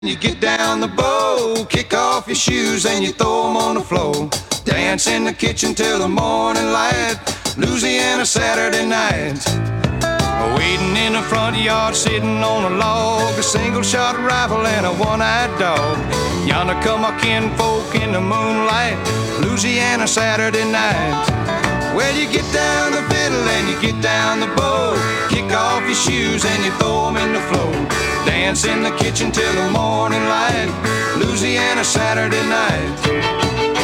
You get down the bow, kick off your shoes and you throw them on the floor. Dance in the kitchen till the morning light, Louisiana Saturday night. Waiting in the front yard, sitting on a log, a single-shot rifle and a one-eyed dog. Yonder come our kinfolk in the moonlight, Louisiana Saturday night. Well, you get down the fiddle and you get down the bow, kick off your shoes and you throw them in the floor. Dance in the kitchen till the morning light, Louisiana Saturday night.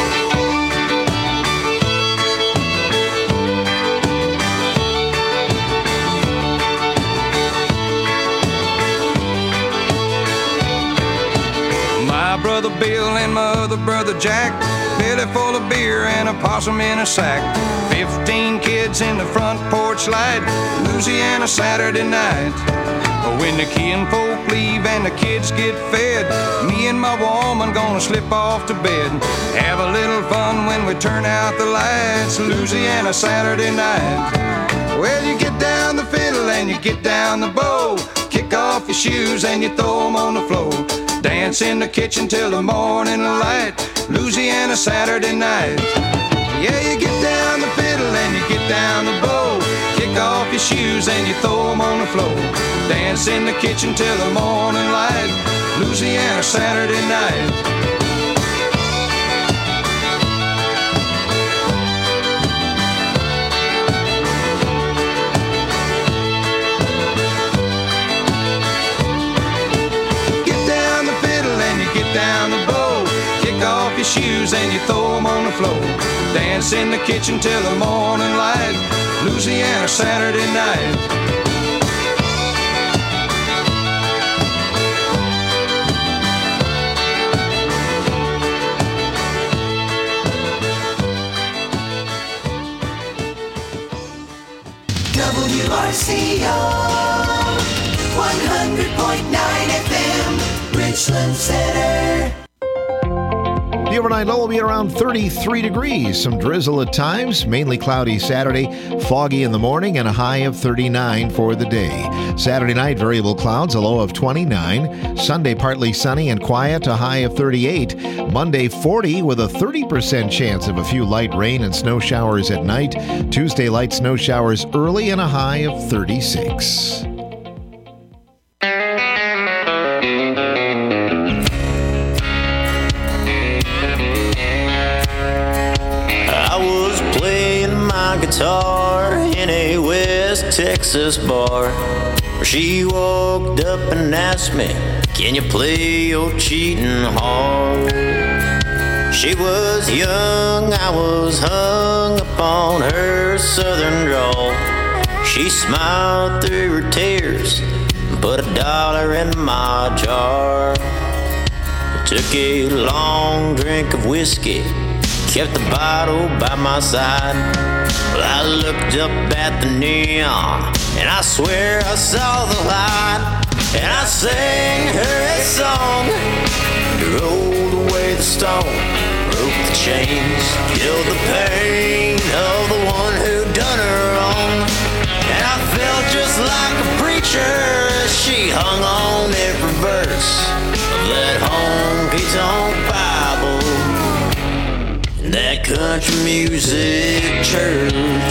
My brother Bill and my other brother Jack, belly full of beer and a possum in a sack. 15 kids in the front porch light, Louisiana Saturday night. When the kinfolk leave and the kids get fed, me and my woman gonna slip off to bed. Have a little fun when we turn out the lights, Louisiana Saturday night. Well, you get down the fiddle and you get down the bow, kick off your shoes and you throw them on the floor. Dance in the kitchen till the morning light, Louisiana Saturday night. Yeah, you get down the fiddle and you get down the bow, kick off your shoes and you throw them on the floor. Dance in the kitchen till the morning light, Louisiana Saturday night. Down the bow, kick off your shoes and you throw them on the floor. Dance in the kitchen till the morning light, Louisiana Saturday night. WRCO 100.9 FM, Richland Center. The overnight low will be around 33 degrees. Some drizzle at times, mainly cloudy Saturday, foggy in the morning, and a high of 39 for the day. Saturday night, variable clouds, a low of 29. Sunday, partly sunny and quiet, a high of 38. Monday, 40 with a 30% chance of a few light rain and snow showers at night. Tuesday, light snow showers early and a high of 36. Guitar in a West Texas bar, where she walked up and asked me, "Can you play your cheating heart?" She was young, I was hung upon her southern drawl. She smiled through her tears and put $1 in my jar. I took a long drink of whiskey, kept the bottle by my side. Well, I looked up at the neon, and I swear I saw the light. And I sang her a song, rolled away the stone, broke the chains, killed the pain of the one who done her wrong. And I felt just like a preacher as she hung on every verse of that honky-tonk Bible, that country music church.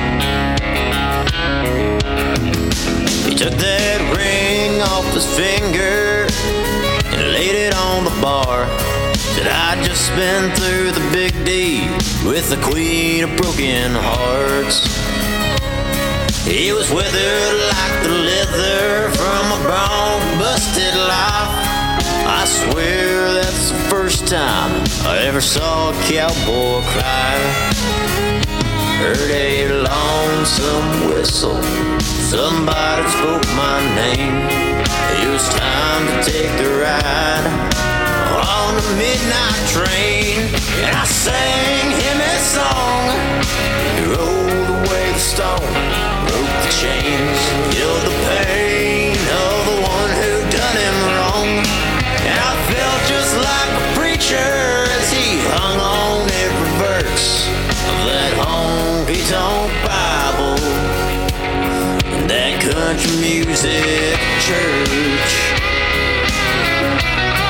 He took that ring off his finger and laid it on the bar. Said, "I'd just been through the big D with the queen of broken hearts." He was withered like the leather from a bone-busted life. I swear that's the first time I ever saw a cowboy cry. Heard a lonesome whistle, somebody spoke my name. It was time to take the ride on the midnight train. And I sang him a song, he rolled away the stone, broke the chains, killed the pain of the one who done him wrong. And I felt just like a preacher as he hung on every verse of that honky-tonk Bible, that country music church.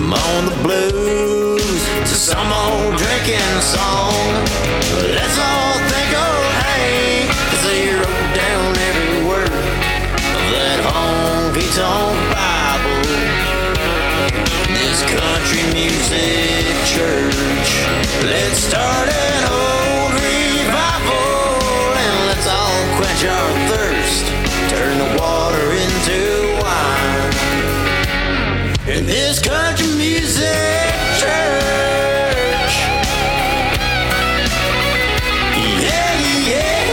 on the blues to some old drinking song. Let's all think of Hank, 'cause he wrote down every word of that honky-tonk Bible. This country music church, let's start an old revival, and let's all quench our thirst, turn the water into wine. In this country music church, yeah, yeah,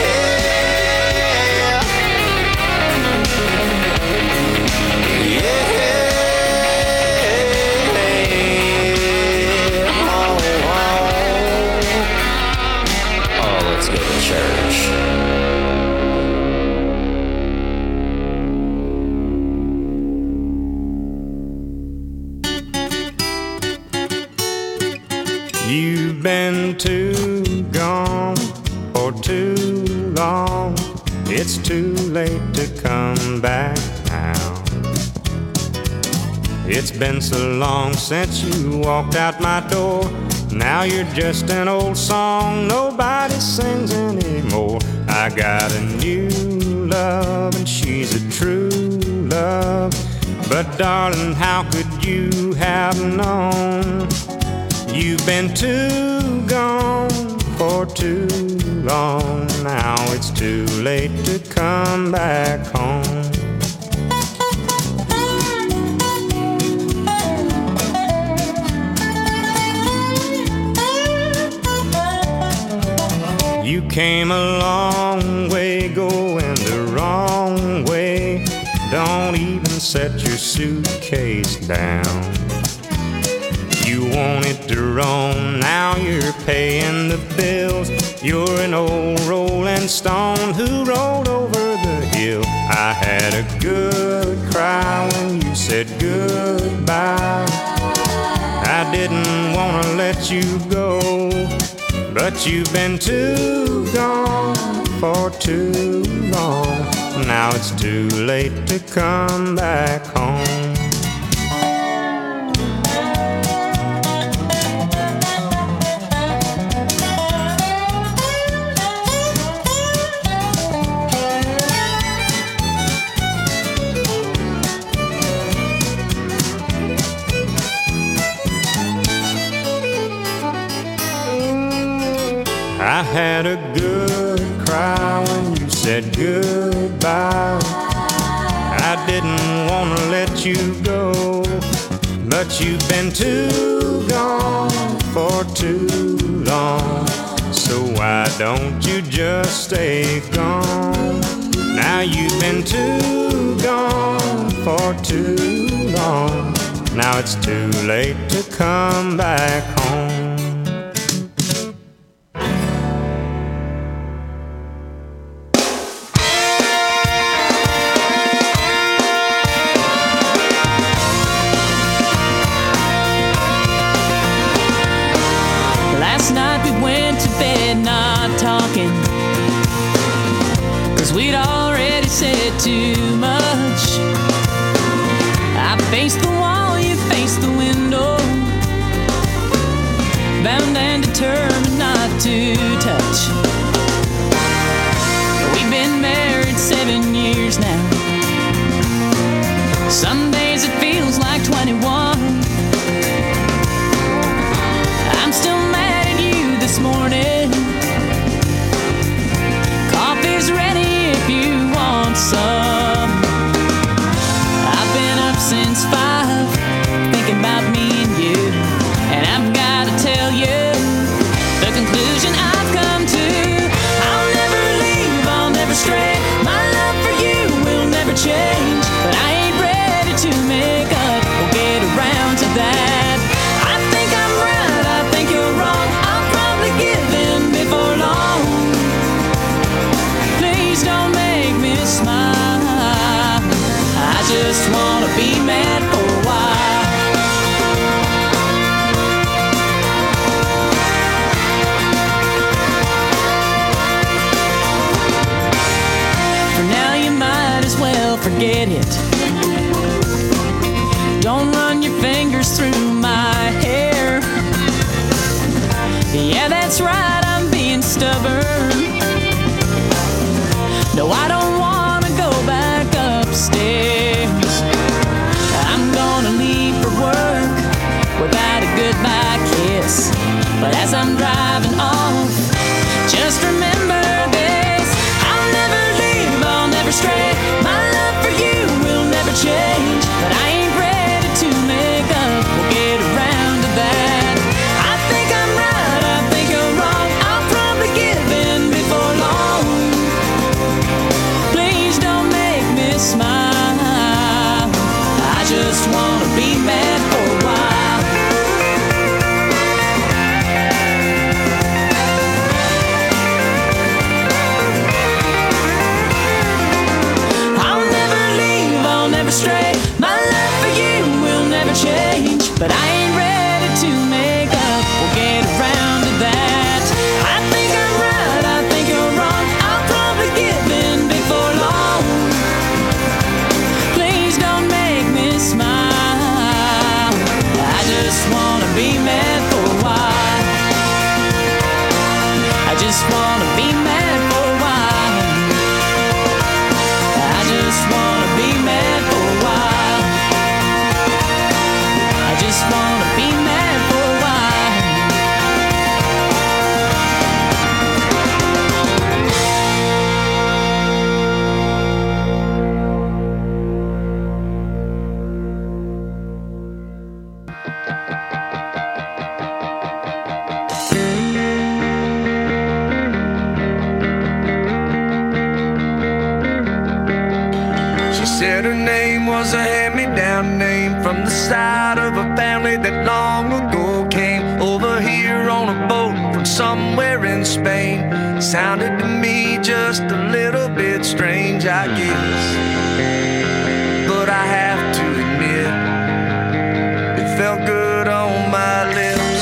yeah, oh, let's go to church. You've been too gone for too long. It's too late to come back now. It's been so long since you walked out my door. Now you're just an old song nobody sings anymore. I got a new love and she's a true love. But darling, how could you have known? You've been too gone for too long. Now it's too late to come back home. You came a long way going the wrong way. Don't even set your suitcase down. You wanted to roam, now you're paying the bills. You're an old rolling stone who rolled over the hill. I had a good cry when you said goodbye. I didn't want to let you go, but you've been too gone for too long. Now it's too late to come back home. I had a good cry when you said goodbye. I didn't want to let you go, but you've been too gone for too long. So why don't you just stay gone? Now you've been too gone for too long. Now it's too late to come back home. We'd already said too much. I faced the wall, you faced the window, bound and determined not to touch. We've been married 7 years now. Some days it feels like 21. I'm still mad at you this morning. Coffee's ready if you want some. I've been up since 5, thinking about me and you, and I've got to tell you the conclusion I've come to. I'll never leave, I'll never stray. My love for you will never change, but I ain't ready to make up or get around to that. I think I'm right, I think you're wrong. I'll probably give in before long. Please don't make me smile. I just wanna be mad for a while. For now you might as well forget it. Don't run your fingers through my hair. Yeah, that's right, I'm being stubborn. No, I don't wanna go back upstairs. I'm gonna leave for work without a goodbye kiss. But as I'm driving off, just remember this: I'll never leave, I'll never stray. My love for you will never change. But I ain't ready to make up, we'll get around to that. I think I'm right, I think you're wrong. I'll probably give in before long. Please don't make me smile. I just wanna be mad for a while. I'll never leave, I'll never stray. My love for you will never change. But I ain't ready to make up, we'll get around to that. I think I'm right, I think you're wrong. I'll probably give in before long. Please don't make me smile. I just wanna be mad for a while. I just wanna be mad for a while. I just wanna be mad for a while. I just wanna be mad for a while. She said her name was a hand-me-down name from the side of a family that long ago came over here on a boat from somewhere in Spain. Sounded to me just a little bit strange, I guess, but I have to admit it felt good on my lips.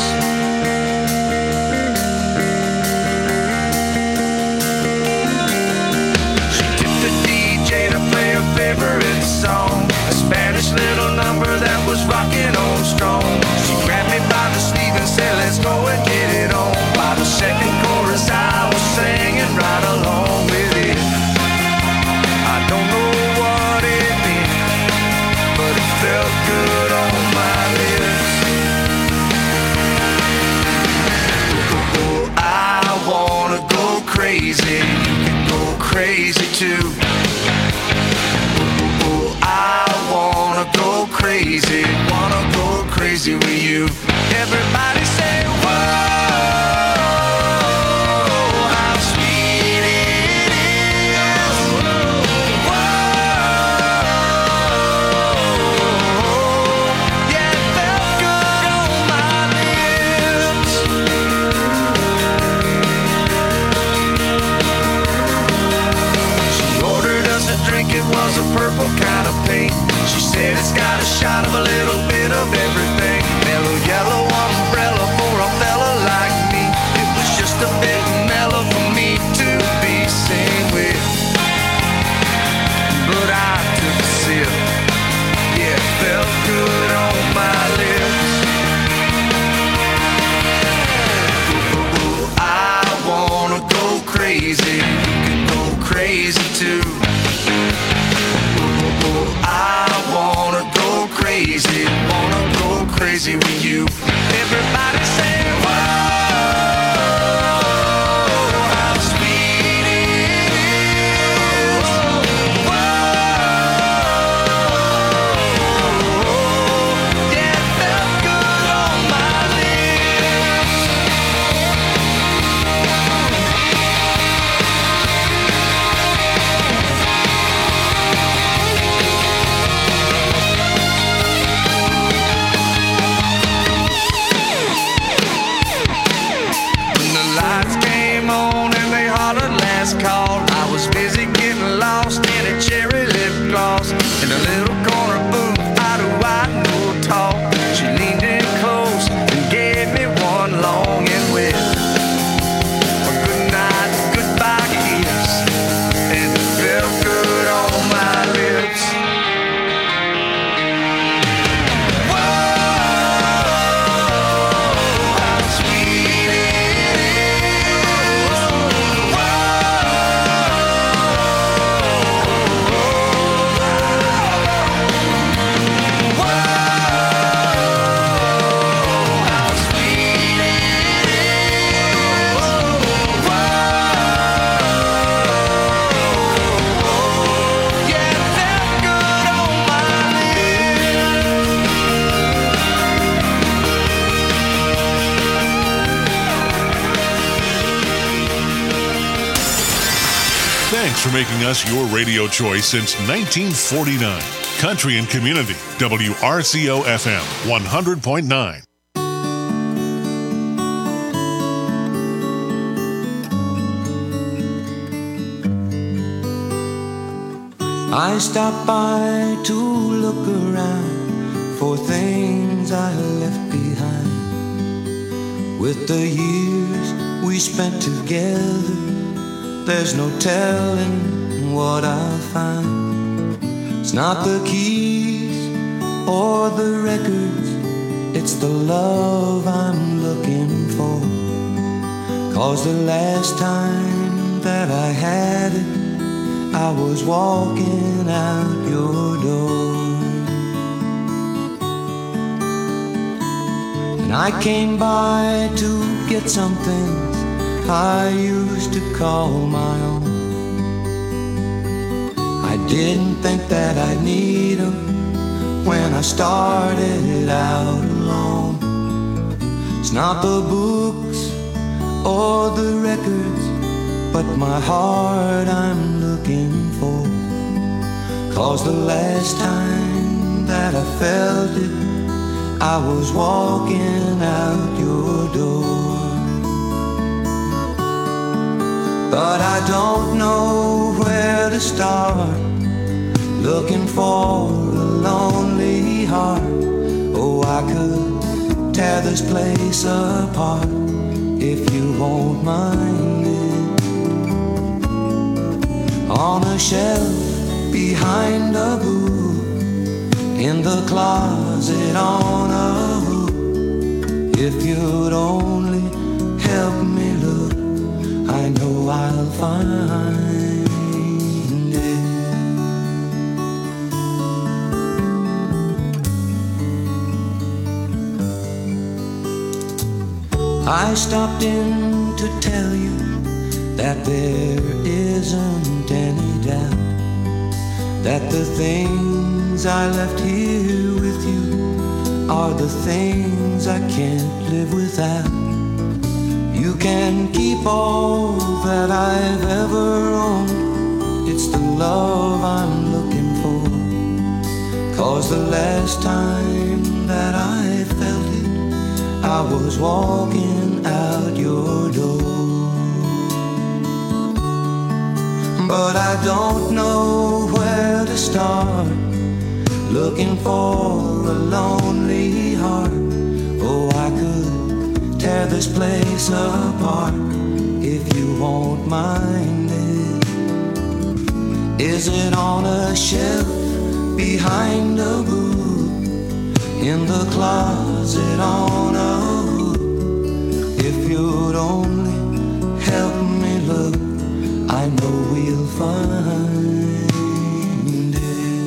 She tipped the DJ to play her favorite song, a Spanish little number that was rocking on strong. She grabbed me by the sleeve and said, let's go and get it on. By the second chorus I was singing right along with it. I don't know what it meant, but it felt good on my lips. Oh, I wanna go crazy, you can go crazy too. I wanna go crazy with you. Everybody say, whoa, how sweet it is. Whoa, yeah, it felt good on my lips. She ordered us a drink, it was a purple kind of paint. She said it's got a shot of a little bit of everything. Mellow yellow umbrella for a fella like me. It was just a bit mellow for me to be seen with. But I took a sip, yeah, it felt good on my lips. Ooh, I wanna go crazy, you can go crazy too. I wanna go crazy with you. Everybody say, whoa, how sweet it is. Whoa, yeah, it felt good on my lips. Call. I was busy getting lost in a cherry lip gloss in a little corner booth. How do I know talk? She leaned in close and gave me one long and wet a good night, goodbye kiss, and it felt good on my lips. Thanks for making us your radio choice since 1949. Country and Community, WRCO FM 100.9. I stopped by to look around for things I left behind. With the years we spent together, there's no telling what I'll find. It's not the keys or the records, it's the love I'm looking for. 'Cause the last time that I had it, I was walking out your door. And I came by to get some things I used to call my own. I didn't think that I'd need them when I started out alone. It's not the books or the records, but my heart I'm looking for. 'Cause the last time that I felt it, I was walking out your door. But I don't know where to start, looking for a lonely heart. Oh, I could tear this place apart if you won't mind it. On a shelf behind a book, in the closet on a hook. If you'd only help me look, I know I'll find it. I stopped in to tell you that there isn't any doubt that the things I left here with you are the things I can't live without. You can keep all that I've ever owned, it's the love I'm looking for. 'Cause the last time that I felt it, I was walking out your door. But I don't know where to start, looking for a lonely heart. Oh, I could tear this place apart if you won't mind it. Is it on a shelf behind a book, in the closet on a hook? If you'd only help me look, I know we'll find it.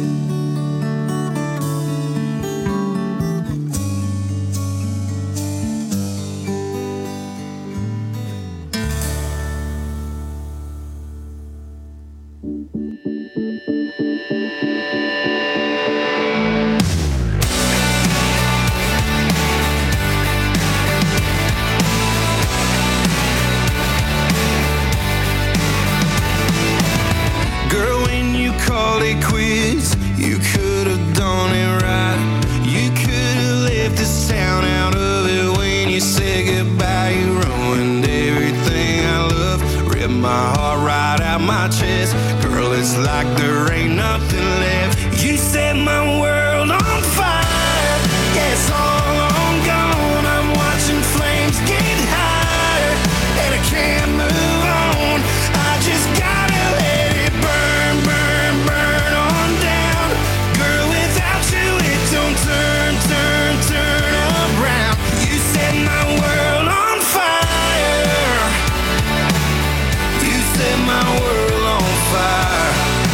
It quits. You could have done it right. You could have left this town out of it when you said goodbye. You ruined everything I love, ripped my heart right out my chest. Girl, it's like there ain't nothing left. You set my world on fire. Yeah, it's all on gone. I'm watching flames get higher, and I can't move on. I just gotta let it burn, burn, burn on down. Girl, without you it don't turn, turn, turn around. You set my world on fire. You set my world on fire.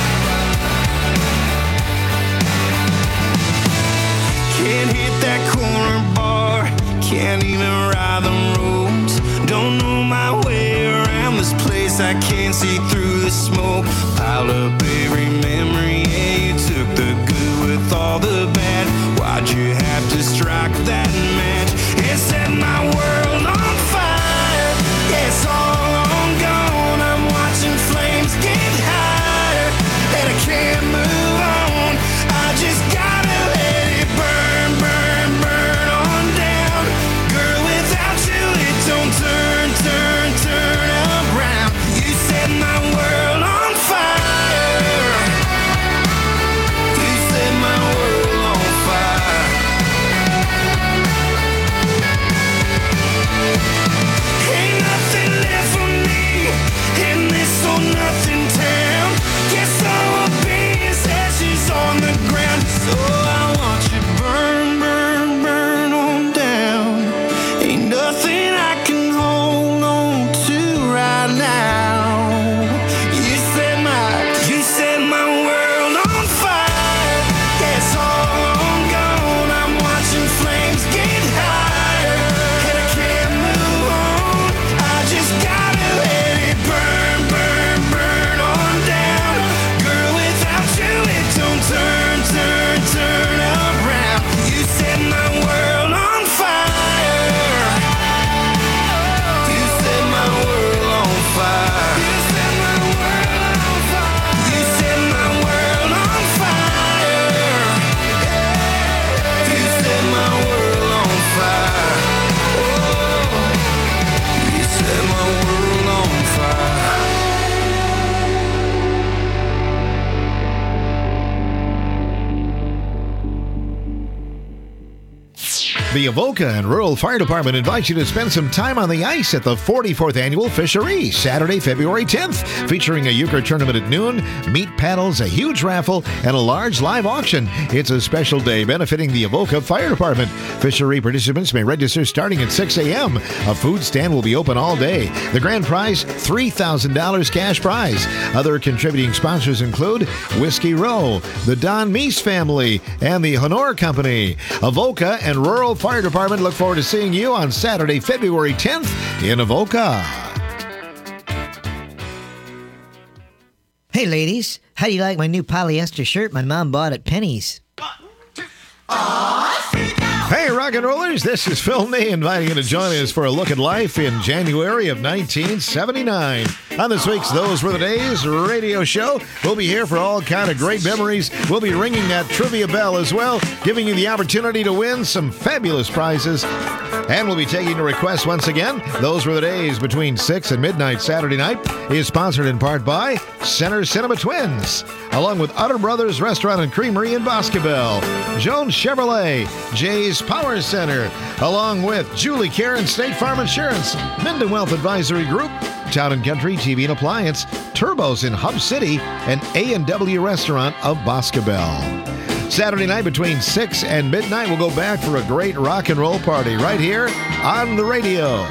Can't hit that corner bar, can't even ride the roads. Don't know my way around this place, I can't see through the smoke. Piled up every memory, yeah, you took the good with all the bad. Why'd you have to strike that match? It set my world on fire. Yeah, it's all on gone. I'm watching flames get high. The Avoca and Rural Fire Department invite you to spend some time on the ice at the 44th Annual Fishery, Saturday, February 10th, featuring a euchre tournament at noon, meat paddles, a huge raffle, and a large live auction. It's a special day benefiting the Avoca Fire Department. Fishery participants may register starting at 6 a.m. A food stand will be open all day. The grand prize, $3,000 cash prize. Other contributing sponsors include Whiskey Row, the Don Meese family, and the Honor Company. Avoca and Rural Fire Department look forward to seeing you on Saturday, February 10th in Avoca. Hey ladies, how do you like my new polyester shirt my mom bought at Penny's? Hey, rock and rollers, this is Phil May inviting you to join us for a look at life in January of 1979. On this week's Those Were the Days radio show, we'll be here for all kind of great memories. We'll be ringing that trivia bell as well, giving you the opportunity to win some fabulous prizes. And we'll be taking your requests once again. Those Were the Days between 6 and midnight Saturday night is sponsored in part by Center Cinema Twins, along with Utter Brothers Restaurant and Creamery in Boscobel, Jones Chevrolet, Jay's Power Center, along with Julie Care and State Farm Insurance, Minden Wealth Advisory Group, Town and Country TV and Appliance, Turbos in Hub City, and A&W Restaurant of Boscobel. Saturday night between 6 and midnight, we'll go back for a great rock and roll party right here on the radio.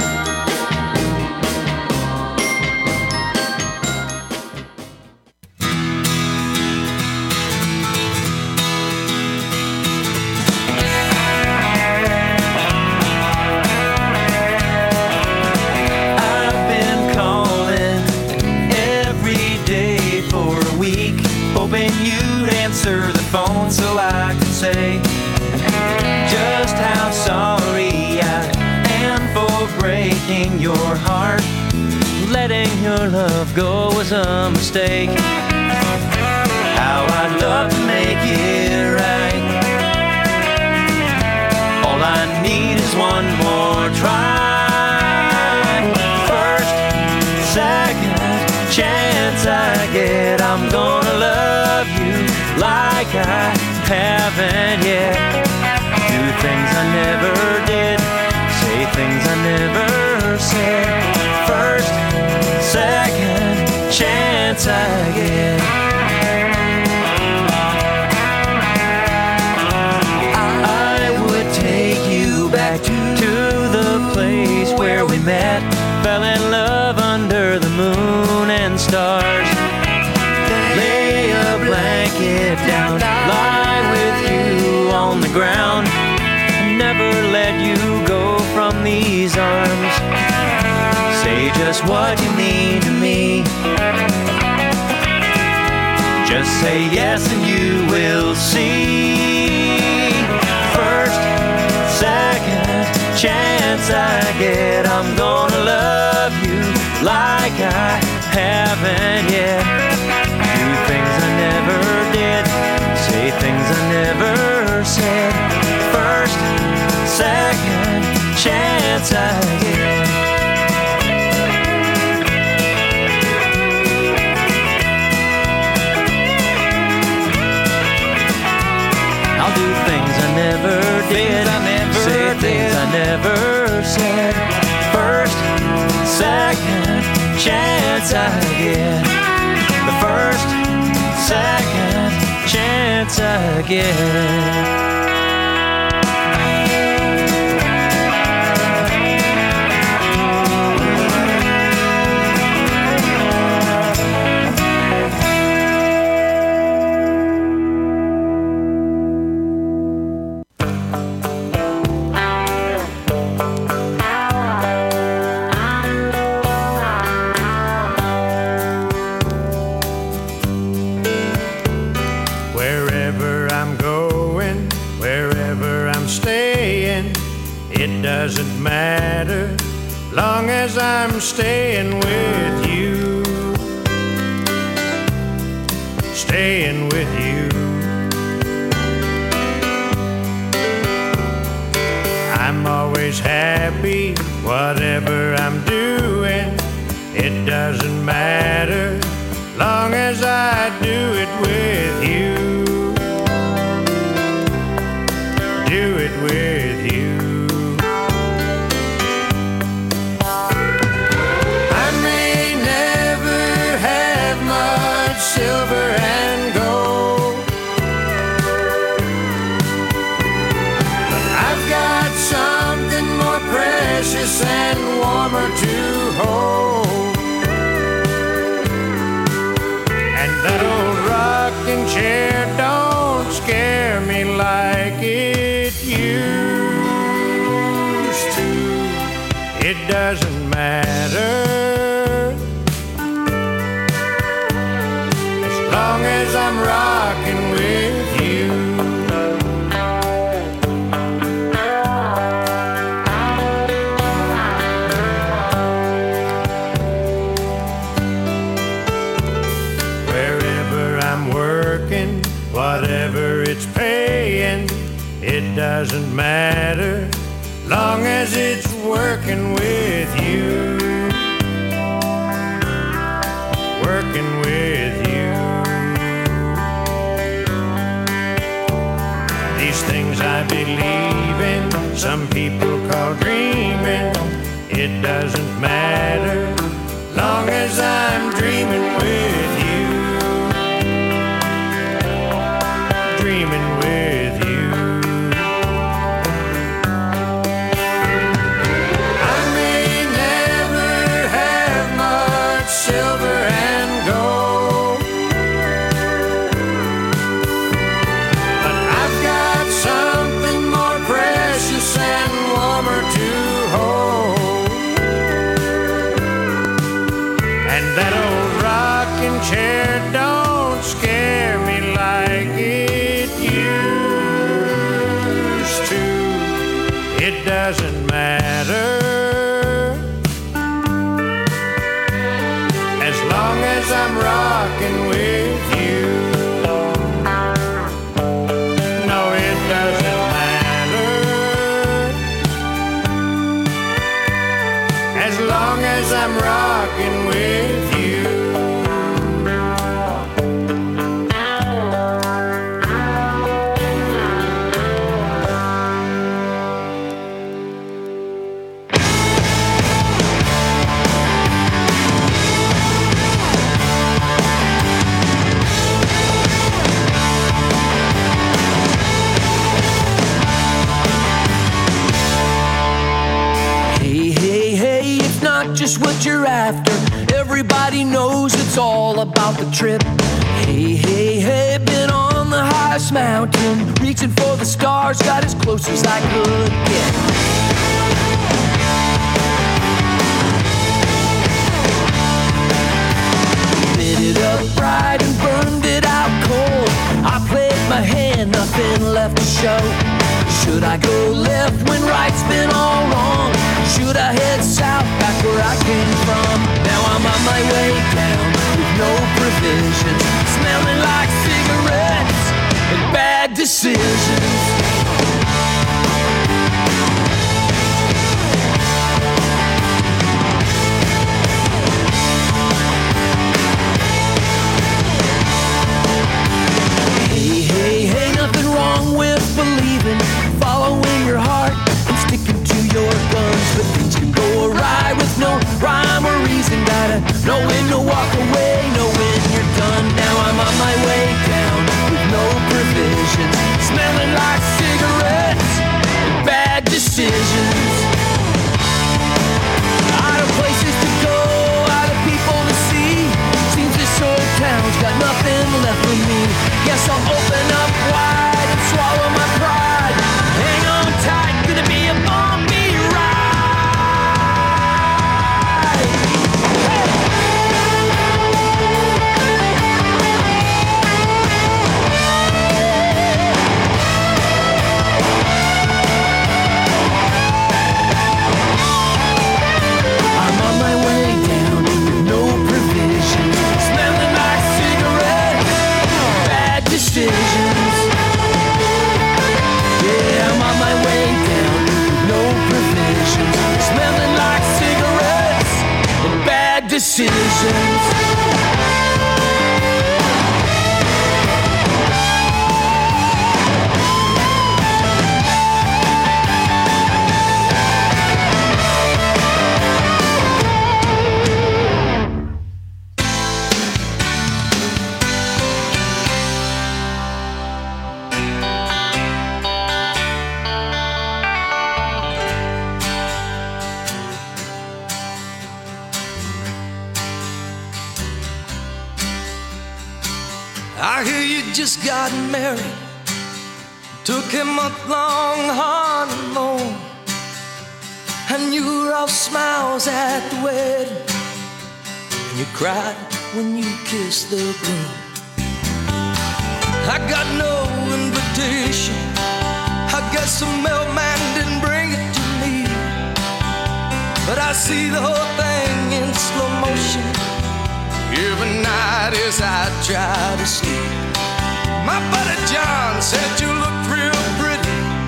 So I can say just how sorry I am for breaking your heart. Letting your love go was a mistake. How I'd love to make it right. All I need is one more try. First, second chance I get, I'm gonna love you like I haven't yet. Do things I never did, say things I never said. First, second chance I get. I would take you back to the place where we met, fell in love under the moon and stars. Lay a blanket down, lie with you on the ground, never let you go from these arms. Say just what you mean to me. Just say yes and you will see. First, second chance I get, I'm gonna love you like I haven't yet. Do things I never did, say things I never said. First, second chance I get. I'll do things I never did, say things I never said. First, second chance I get. The first, second chance I get. Doesn't matter, long as I'm staying with you. Staying with you. I'm always happy, whatever I'm doing. It doesn't matter, long as I do it with you. Do it with you. It doesn't matter, long as it's working with you. Working with you. These things I believe in, some people call dreaming. It doesn't matter, long as I'm dreaming with you. Dreaming with you. I may never have much silver and gold, but I've got something more precious and warmer to hold. And that old rocking chair don't scare me like it used to. It doesn't matter, as long as I'm rocking with you. No, it doesn't matter, as long as I'm rocking with you. Hey, hey, hey, it's not just what you're after. Everybody knows it's all about the trip. Hey, hey, hey, been on the highest mountain, reaching for the stars, got as close as I could get. Lit it up bright and burned it out cold. I played my hand, nothing left to show. Should I go left when right's been all wrong? Should I head south back where I came from? Now I'm on my way down with no provisions, smelling like cigarettes and bad decisions. Hey, hey, hey, nothing wrong with believing, following your heart and sticking to your guns. But things can go awry with no rhyme or reason. Gotta know when to walk away, know when you're done. Now I'm on my way down with no provisions, smelling like cigarettes and bad decisions. Out of places to go, out of people to see. Seems this old town's got nothing left for me. Guess I'll open up wide and swallow my pride. Hang on tight, gonna be a bumpy ride. Hey! I'm on my way down with no provisions, smelling like cigarettes, bad decisions. Yeah, I'm on my way down with no provisions, smelling like cigarettes and bad decisions. I hear you just got married, took a month-long honeymoon, and you were all smiles at the wedding, and you cried when you kissed the groom. I got no invitation, I guess the mailman didn't bring it to me, but I see the whole thing in slow motion every night as I try to sleep. My buddy John said you looked real pretty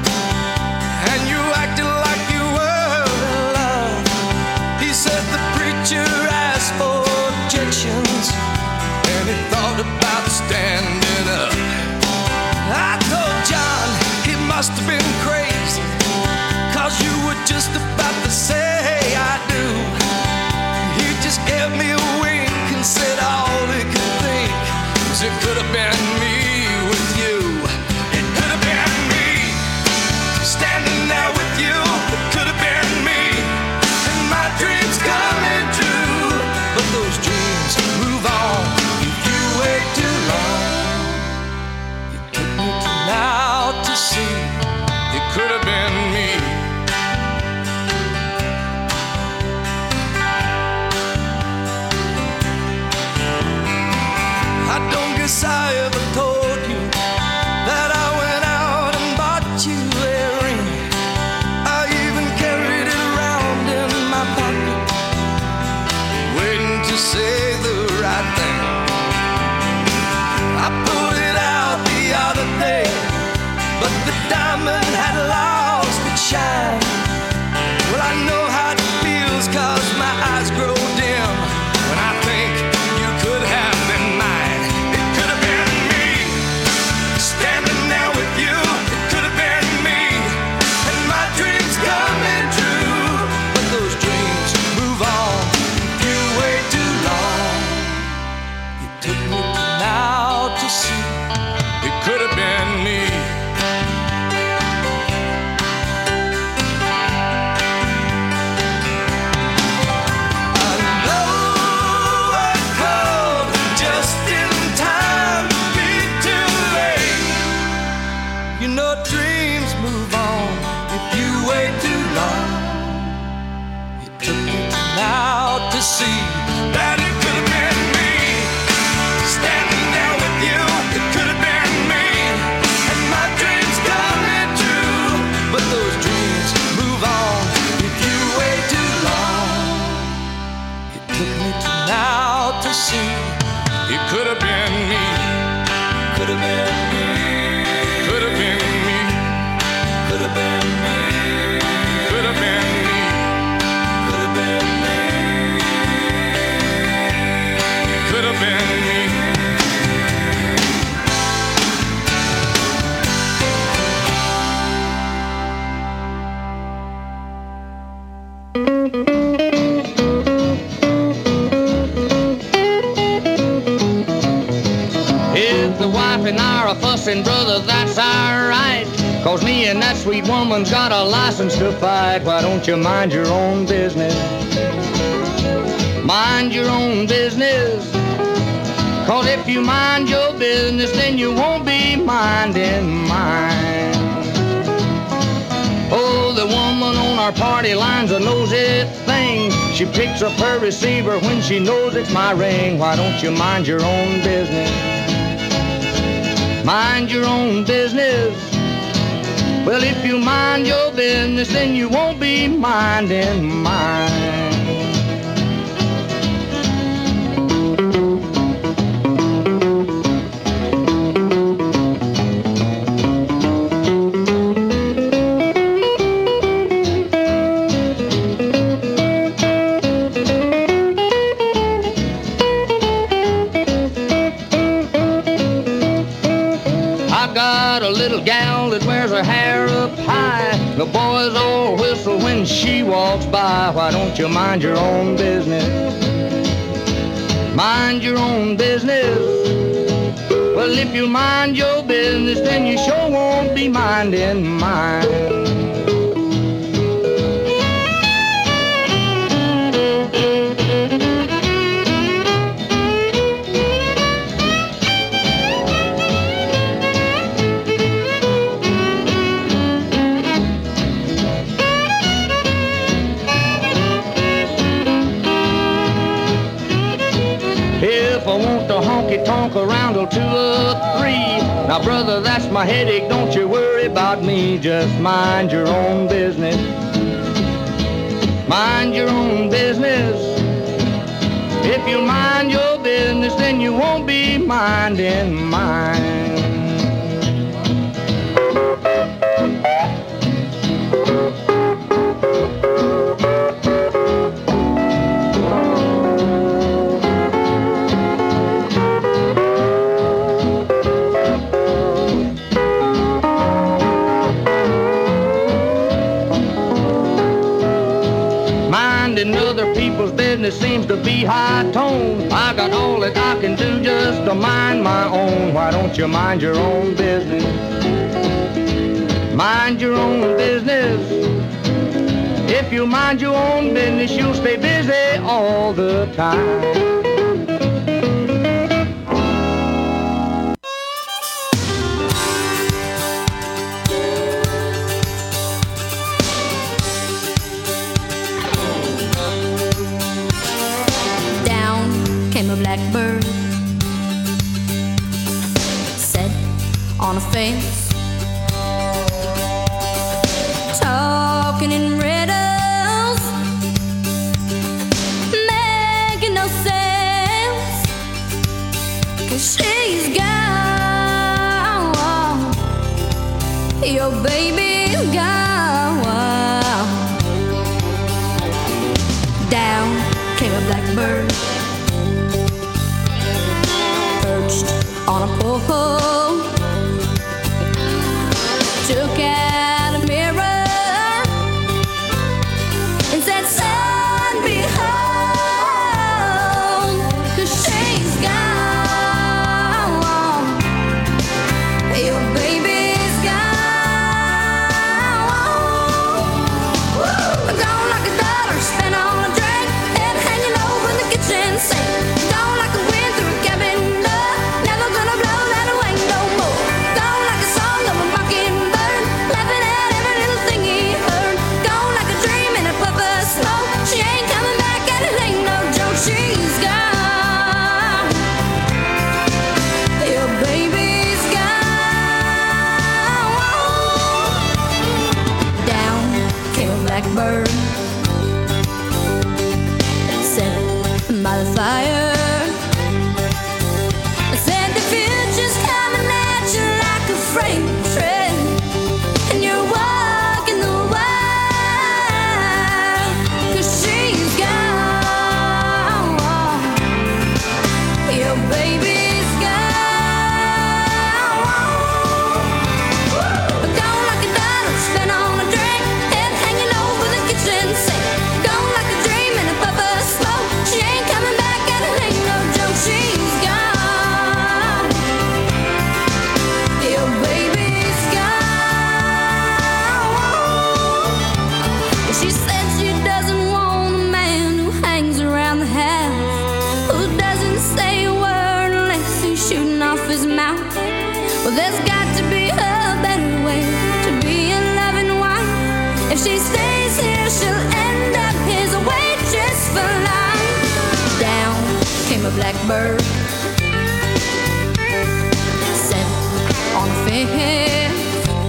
guess I ever told you that I went out and bought you a ring. I even carried it around in my pocket, waiting to say the right thing. I pulled it out the other day, but the diamond had lost its shine. Well, I know how it feels, 'cause my eyes grow dim when I think you could have been mine. It could have been me, standing there with you. It could have been me, and my dreams coming true. But those dreams move on if you wait too long. You took me now to see it could have been me. See that it could have been me, standing there with you. It could have been me, and my dreams coming true. But those dreams move on if you wait too long. It took me to now to see it could have been me. Could have been me. Could have been me. Could have been me. Could have been me. Could have been me. Could have been me. If the wife and I are a fussing, brother, that's alright. 'Cause me and that sweet woman's got a license to fight. Why don't you mind your own business? Mind your own business. 'Cause if you mind your business, then you won't be minding mine. Oh, the woman on our party line's a nosy thing. She picks up her receiver when she knows it's my ring. Why don't you mind your own business? Mind your own business. Well, if you mind your business, then you won't be minding mine. The boys all whistle when she walks by. Why don't you mind your own business? Mind your own business. Well, if you mind your business, then you sure won't be minding mine. Tonk around till 2 or 3. Now, brother, that's my headache. Don't you worry about me. Just mind your own business. Mind your own business. If you mind your business, then you won't be minding mine. Business seems to be high tone. I got all that I can do just to mind my own. Why don't you mind your own business? Mind your own business. If you mind your own business, you'll stay busy all the time. Blackbird on a fence, talking in riddles, making no sense, 'cause she's gone, your baby's gone. Down came a blackbird, perched on a pole, took out a mirror and said, son, behold, 'cause she's gone, your baby's gone. Gone like a dollar spent on a drink, head hanging over the kitchen sink. Gone like a wind through a cabin door, never gonna blow that away no more. Gone like a song of a mockingbird, laughing at every little thing he heard. Gone like a dream in a puff of smoke, she ain't coming back and it ain't no joke. She's gone, your baby's gone. Down came a blackbird, sat by the fire, said the future's coming at you like a freight train, and you're walking the wire, 'cause she's gone, your baby's gone. Gone like a dollar spent on a drink, head hanging over the kitchen sink. Gone like a dream in a puff of smoke, she ain't coming back and it ain't no joke. She's gone, your baby's gone. She said she doesn't want a man who hangs around the house, who doesn't say a word unless he's shooting off his mouth. Well, there's got to be a better way to be a loving wife. If she stays here, she'll end up his waitress for life. Down came a blackbird, sat on a fence,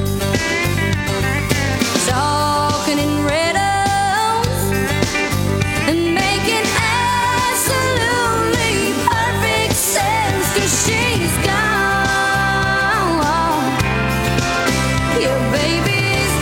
talking in riddles and making absolutely perfect sense, 'cause she's gone, your baby's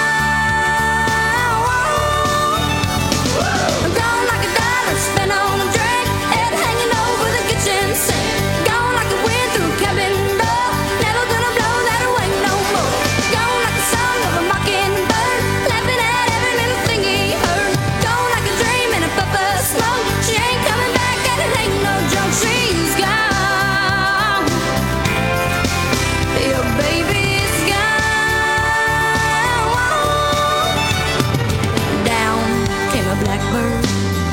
gone. Gone like a dollar spent on a drink, head hanging over the kitchen sink. Gone like a wind through a cabin door, never gonna blow that away no more. Gone like a song of a mockingbird, laughing at every little thing he heard. Gone like a dream in a puff of smoke, she ain't coming back and it ain't no joke. She's gone, your baby's gone. Down came a blackbird,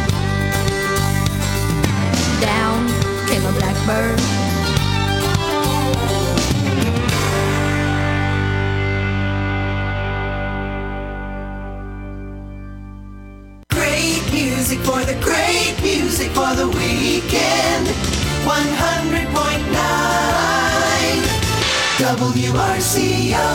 down came a blackbird. Great music for the great music for the weekend. 100.9 WRCO.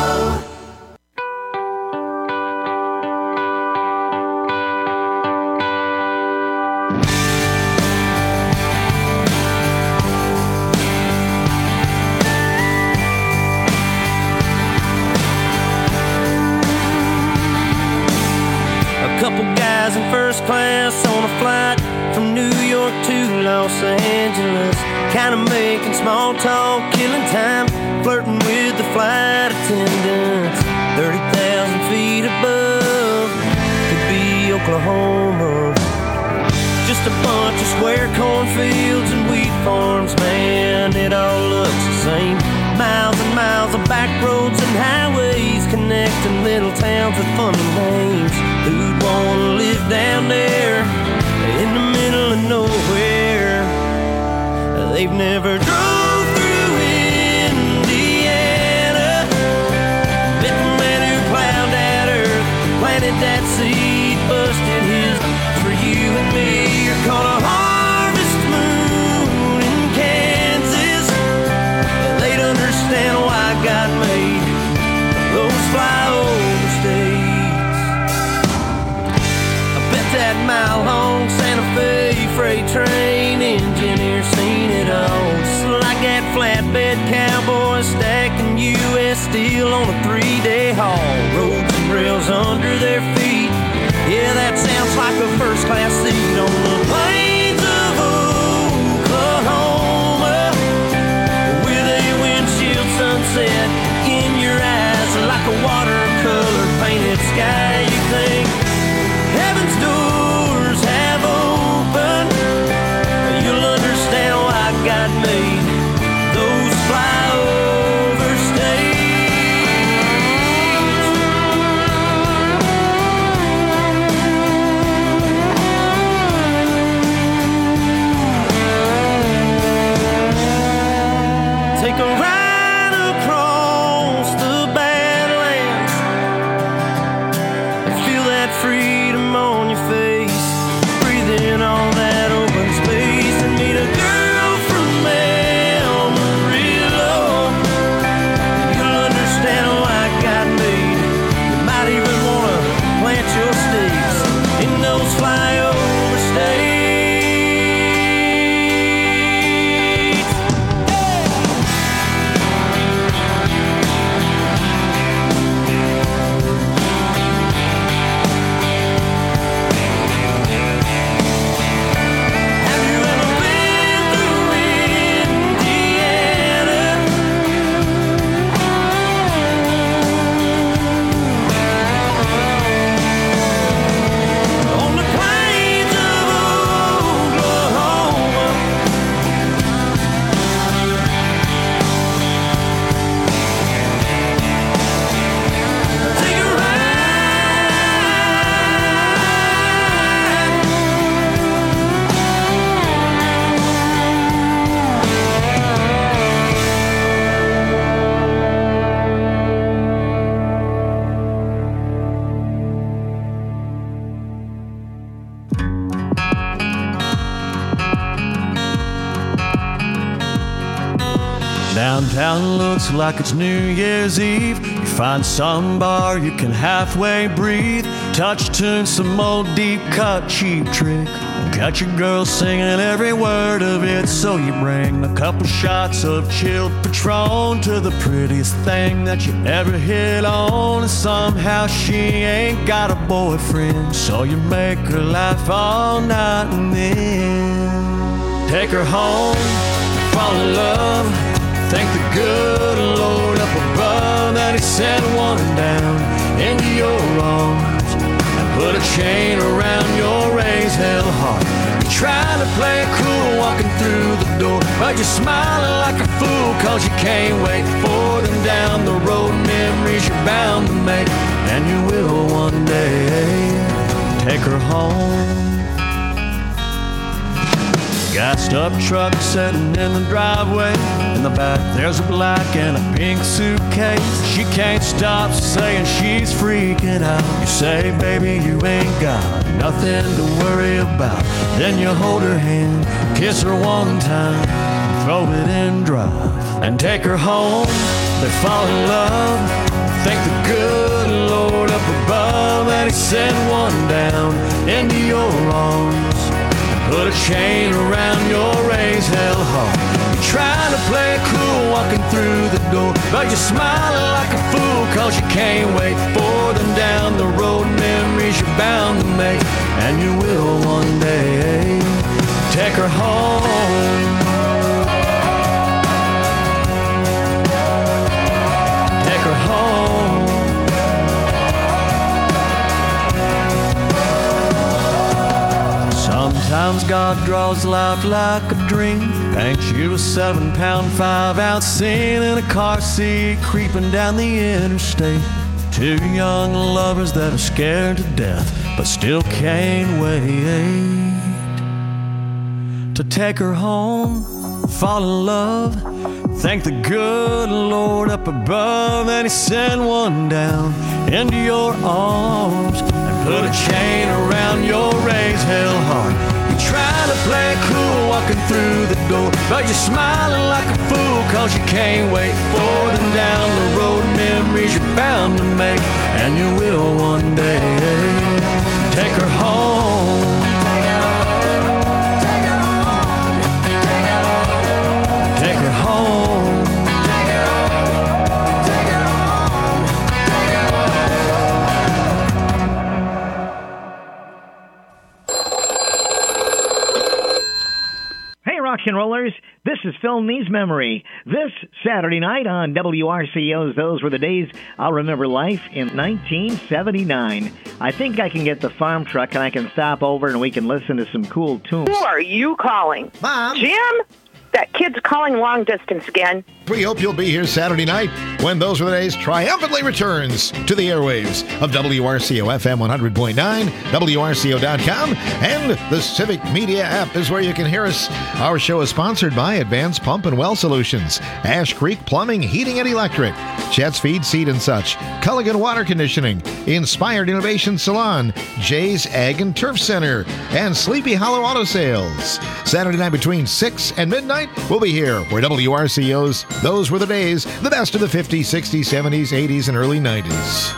A couple guys in first class on a flight from New York to Los Angeles, kinda making small talk, killing time, flirting with the flight attendants. 30,000 feet above, could be Oklahoma. Just a bunch of square cornfields and wheat farms, man, it all looks the same. Miles and miles of back roads and highways connecting little towns with funny names. Who'd wanna live down there in the middle of nowhere? They've never drove through Indiana, met the man who plowed that earth, planted that seed, busted his for you and me. You're called a harvest moon in Kansas. They'd understand why God sail on a 3-day haul. Ropes and rails under their feet. Yeah, that sounds like a first-class seat on the plains of Oklahoma, with a windshield sunset in your eyes, like a watercolor painted sky. You think heaven's doors have opened, you'll understand why God made those flyover states. Take a ride across the Badlands and feel that freedom on your face. Breathe in all that open space and meet a girl from Amarillo. You'll understand why God made. You might even want to plant your stakes in those flyover states. Have you ever been through Indiana? On the plains of Oklahoma, take a ride. Downtown looks like it's New Year's Eve. You find some bar you can halfway breathe. Touch tune, some old deep cut cheap trick. Got your girl singing every word of it. So you bring a couple shots of chilled Patron to the prettiest thing that you ever hit on. And somehow she ain't got a boyfriend, so you make her laugh all night and then take her home, fall in love. Thank the good Lord up above that He sent one down into your arms and put a chain around your raised hell heart. You're trying to play it cool walking through the door, but you're smiling like a fool cause you can't wait for them down the road. Memories you're bound to make, and you will one day take her home. Gassed up truck sitting in the driveway. In the back there's a black and a pink suitcase. She can't stop saying she's freaking out. You say, baby, you ain't got nothing to worry about. Then you hold her hand, kiss her one time, throw it in drive and take her home. They fall in love. Thank the good Lord up above that He sent one down into your arms. Put a chain around your raised hell heart. You're trying to play it cool walking through the door, but you're smiling like a fool cause you can't wait for them down the road. Memories you're bound to make, and you will one day take her home. Take her home. Sometimes God draws life like a dream, paints you a 7-pound 5-ounce scene in a car seat creeping down the interstate. Two young lovers that are scared to death but still can't wait to take her home, fall in love. Thank the good Lord up above that He sent one down into your arms and put a chain around your raised hell heart. You're trying to play it cool walking through the door, but you're smiling like a fool cause you can't wait for them down the road. Memories you're bound to make, and you will one day take her home. Take her home. and rollers. This is Phil Nee's Memory. This Saturday night on WRCO's Those Were the Days I'll Remember Life in 1979. I think I can get the farm truck and I can stop over and we can listen to some cool tunes. Who are you calling? Mom. Jim? That kid's calling long distance again. We hope you'll be here Saturday night when Those Were the Days triumphantly returns to the airwaves of WRCO FM 100.9, WRCO.com, and the Civic Media app is where you can hear us. Our show is sponsored by Advanced Pump and Well Solutions, Ash Creek Plumbing, Heating and Electric, Chet's Feed, Seed and Such, Culligan Water Conditioning, Inspired Innovation Salon, Jay's Ag and Turf Center, and Sleepy Hollow Auto Sales. Saturday night between 6 and midnight, we'll be here where WRCO's Those Were the Days, the best of the 50s, 60s, 70s, 80s, and early 90s.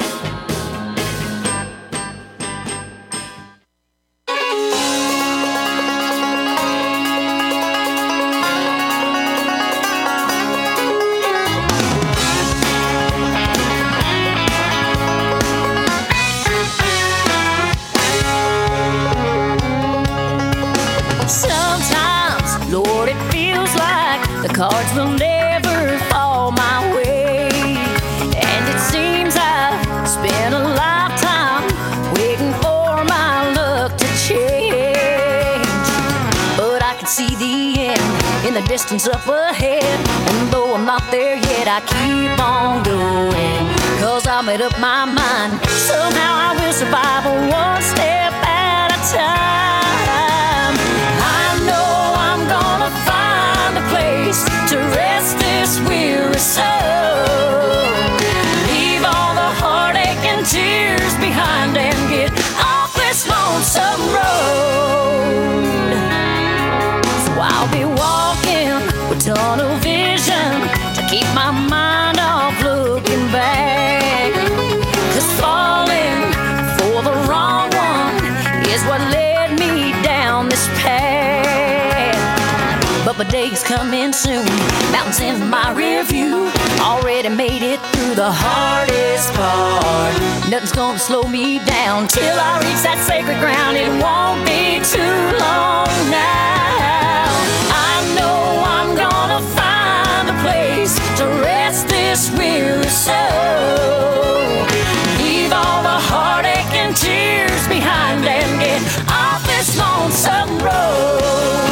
Sometimes, Lord, it feels like the cards will never fall my way. And it seems I've spent a lifetime waiting for my luck to change. But I can see the end in the distance up ahead. And though I'm not there yet, I keep on going. 'Cause I made up my mind, somehow I will survive one step at a time. I know I'm gonna find a place to rest this weary soul. Leave all the heartache and tears behind and get off this lonesome road. So I'll be walking with tunnel vision to keep my mind off looking back. 'Cause falling for the wrong one is what led me down this path. But my day's coming soon, mountains in my rear view. Already made it through the hardest part. Nothing's gonna slow me down till I reach that sacred ground. It won't be too long now. I know I'm gonna find a place to rest this weary soul. Leave all the heartache and tears behind and get off this lonesome road.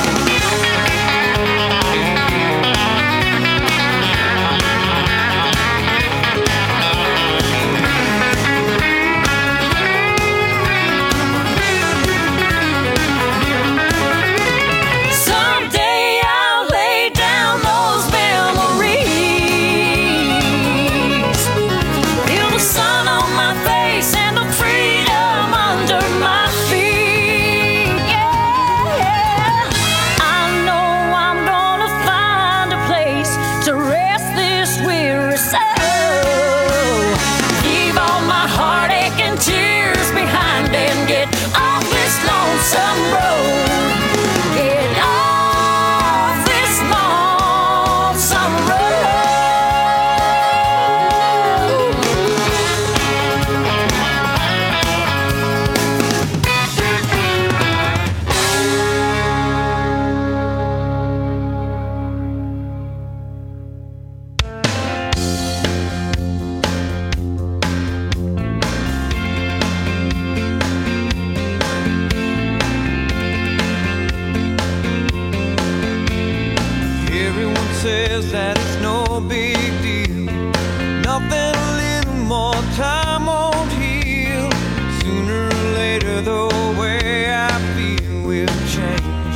Someday I'll lay down those memories. Feel the sun on my face and the freedom under my feet. Yeah, I know I'm gonna find a place to rest this weary soul. Leave all my heartache and tears behind and get off this lonesome road. Get off this lonesome road. Everyone says that it's no big deal. Nothing a little more time won't heal. Sooner or later, the way I feel will change.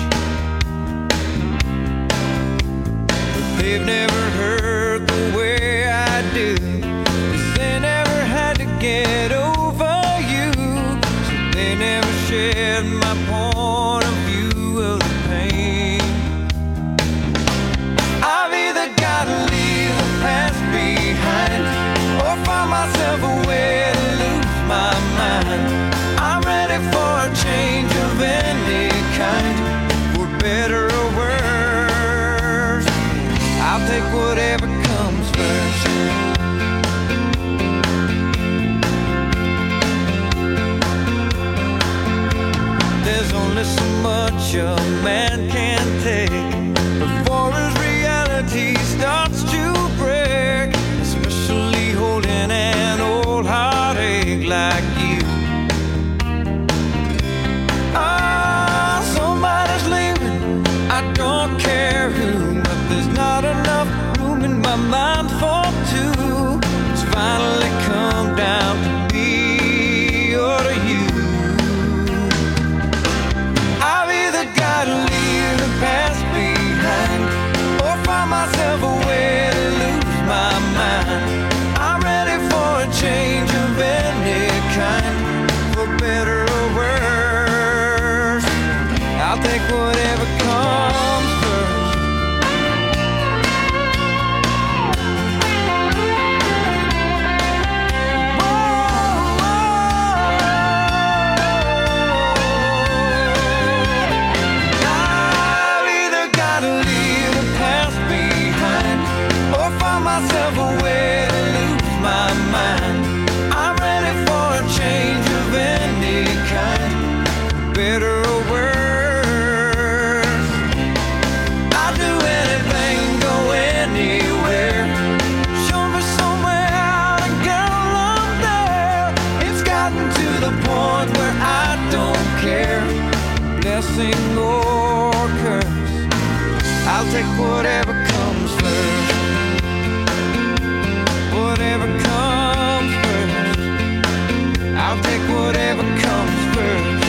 But they've never heard the way I do. 'Cause they never had to get over you. So they never shared my point of view of the pain. I've either gotta leave the past behind or find myself a way to lose my mind. I'm ready for a change of any kind, for better or worse. I'll take whatever comes first. There's only so much a man can take myself a way to lose my mind. I'm ready for a change of any kind, better or worse. I'd do anything, go anywhere. Show me somewhere how to get along there. It's gotten to the point where I don't care, blessing or curse. I'll take whatever comes first. Whatever comes first. I'll take whatever comes first.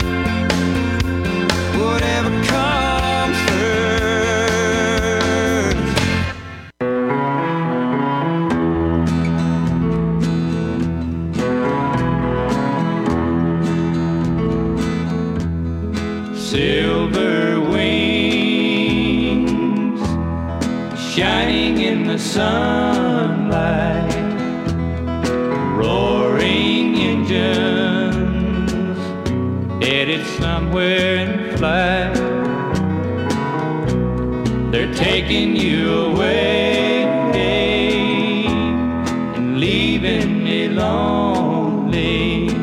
Whatever comes first. Silver wings shining in the sunlight, roaring engines headed somewhere in flight. They're taking you away and leaving me lonely.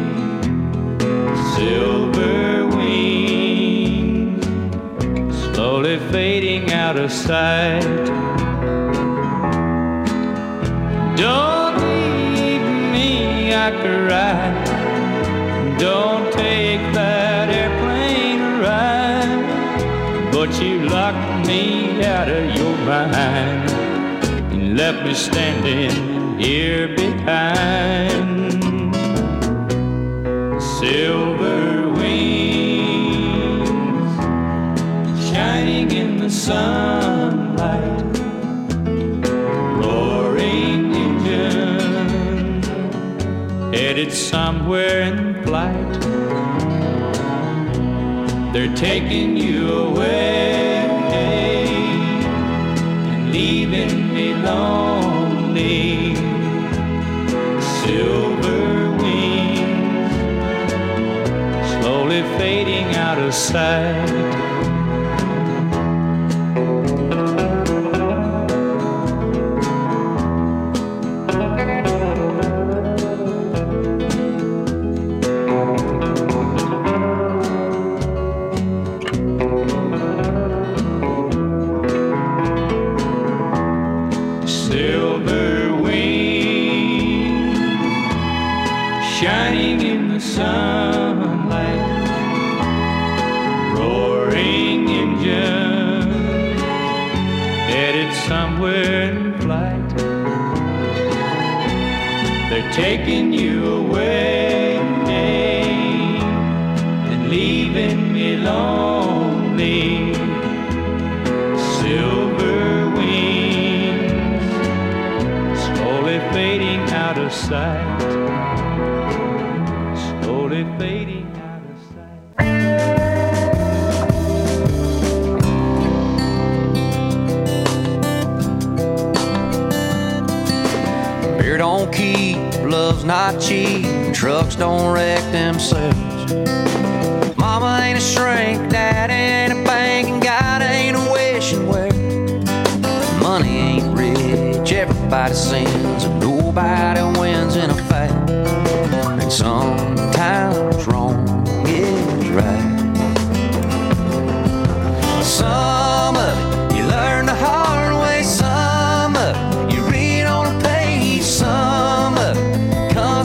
Silver wings slowly fading out of sight. Don't leave me, I cry. Don't take that airplane ride. But you locked me out of your mind and left me standing here behind. Silver wings shining in the sunlight, roaring engine headed somewhere in flight. They're taking you away and leaving me lonely. Silver wings slowly fading out of sight. Shining in the sunlight, roaring engine headed somewhere in flight. They're taking you away and leaving me lonely. Silver wings slowly fading out of sight. Slowly fading out of sight. Beer don't keep, love's not cheap, trucks don't wreck themselves. Mama ain't a shrink, dad ain't a bank, and God